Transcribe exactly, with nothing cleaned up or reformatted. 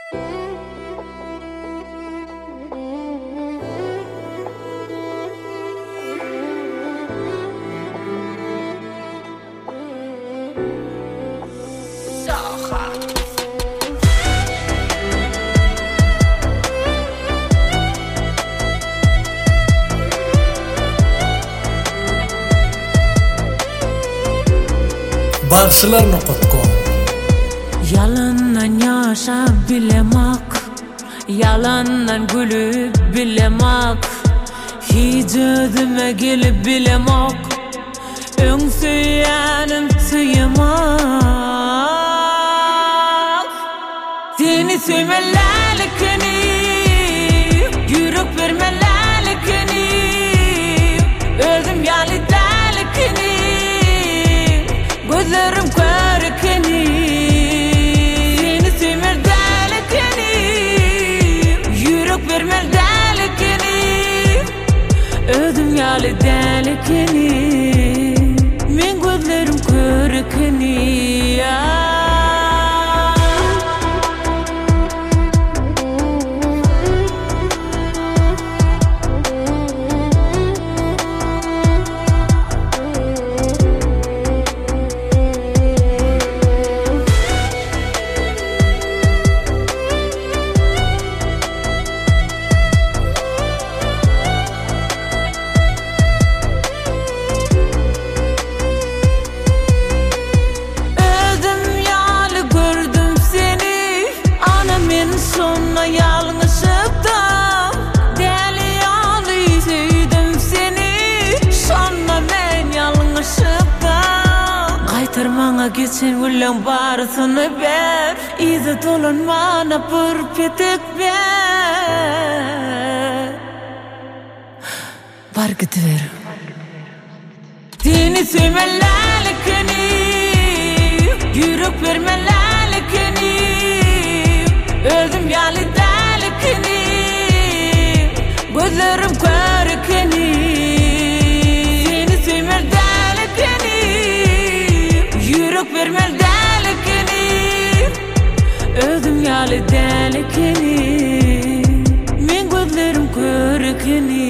Bağışlar nokta com. Yalandan yaşap bilemek, yalandan gülüp bilemek, hiç ödüme gelip bilemek, ön süyenim tıyımak. Seni söymelerlikini, yürek vermelerlikini, öldüm yalidelikini, gözlerim körükini. Seni söymelerlikini, yürek vermelerlikini, öldüm yalidelikini, men gözlerim körükini. Sonra yalnızlıktan deli yalı sevdim seni, sonra ben yalnızlıktan kaytarmana geçen gülen barısını ver, izi dolanmana bir petek ver, var gidiver. Seni söymelerlikini, yürek vermelerlikini, öldüm yalidelikini, gözlerim körükini. Seni söymelerlikini, yürek vermelerlikini, öldüm yalidelikini, men gözlerim körükini.